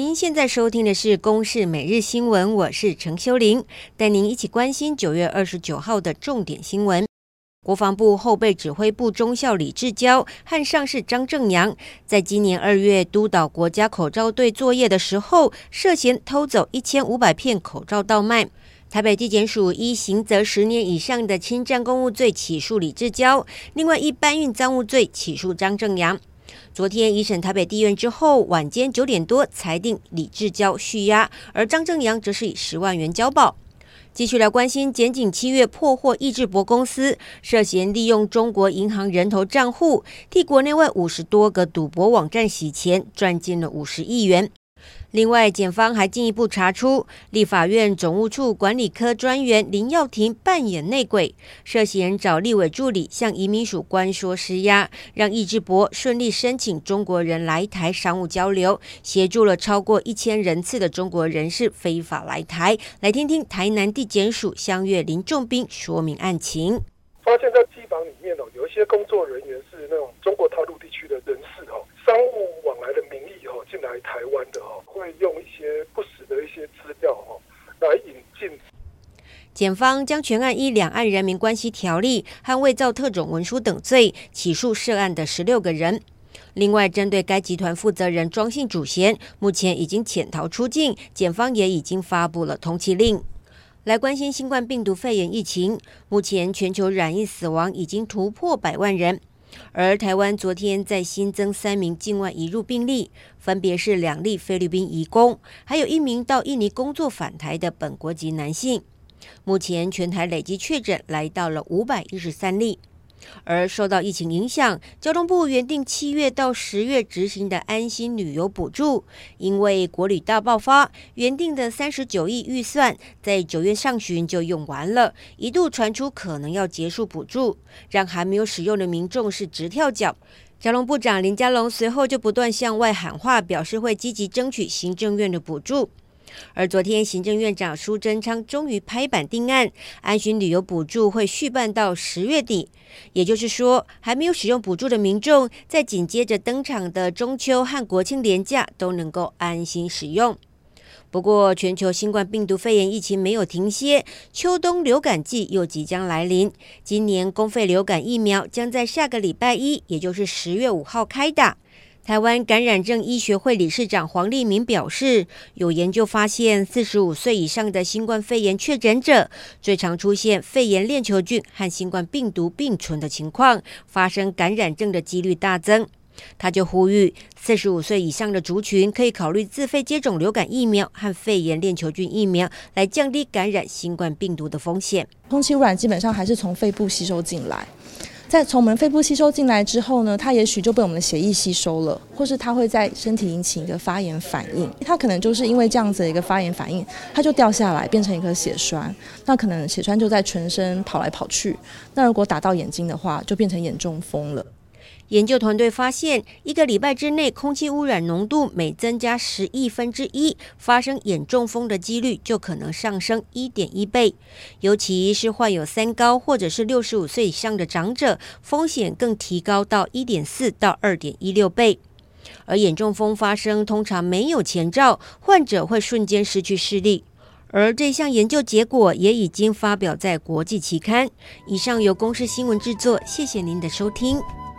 您现在收听的是《公视每日新闻》，我是陈修玲，带您一起关心9月29号的重点新闻。国防部后备指挥部中校李志交和上士张正阳，在今年2月督导国家口罩队作业的时候，涉嫌偷走1500片口罩倒卖。台北地检署依刑责10年以上的侵占公务罪起诉李志交，另外依搬运赃物罪起诉张正阳。昨天一审台北地院之后，晚间9点多裁定李志交续押，而张正阳则是以10万元交保。继续来关心，检警7月破获易智博公司涉嫌利用中国银行人头账户，替国内外50多个赌博网站洗钱，赚进了50亿元。另外，检方还进一步查出立法院总务处管理科专员林耀庭扮演内鬼，涉嫌找立委助理向移民署官说施压，让易智博顺利申请中国人来台商务交流，协助了超过1000人次的中国人士非法来台。来听听台南地检署乡岳林仲斌说明案情。 发现在机房里面有一些工作人员是那种中国大陆地区的人士商务往来的名义进来台湾的会用一些不实的一些资料来引进。 检方将全案依两岸人民关系条例和伪造特种文书等罪起诉涉案的16个人。另外，针对该集团负责人庄姓主嫌，目前已经潜逃出境，检方也已经发布了通缉令。来关心新冠病毒肺炎疫情，目前全球染疫死亡已经突破100万人，而台湾昨天再新增3名境外移入病例，分别是2例菲律宾移工，还有1名到印尼工作返台的本国籍男性。目前全台累计确诊来到了513例。而受到疫情影响，交通部原定7月到10月执行的安心旅游补助，因为国旅大爆发，原定的39亿预算在9月上旬就用完了，一度传出可能要结束补助，让还没有使用的民众是直跳脚。交通部长林佳龙随后就不断向外喊话，表示会积极争取行政院的补助。而昨天行政院长苏贞昌终于拍板定案，安心旅游补助会续办到10月底，也就是说，还没有使用补助的民众，在紧接着登场的中秋和国庆连假都能够安心使用。不过，全球新冠病毒肺炎疫情没有停歇，秋冬流感季又即将来临。今年公费流感疫苗将在下个礼拜1，也就是10月5号开打。台湾感染症医学会理事长黄立明表示，有研究发现45岁以上的新冠肺炎确诊者，最常出现肺炎链球菌和新冠病毒并存的情况，发生感染症的几率大增。他就呼吁45岁以上的族群可以考虑自费接种流感疫苗和肺炎链球菌疫苗，来降低感染新冠病毒的风险。 空气污染基本上还是从肺部吸收进来，在从我们肺部吸收进来之后呢，它也许就被我们的血液吸收了，或是它会在身体引起一个发炎反应，它可能就是因为这样子的一个发炎反应，它就掉下来变成一颗血栓，那可能血栓就在全身跑来跑去，那如果打到眼睛的话，就变成眼中风了。 研究团队发现，1个礼拜之内，空气污染浓度每增加10亿分之一，发生眼中风的几率就可能上升1.1倍。尤其是患有3高或者是65岁以上的长者，风险更提高到1.4到2.16倍。而眼中风发生通常没有前兆，患者会瞬间失去视力。而这项研究结果也已经发表在国际期刊。以上由公视新闻制作，谢谢您的收听。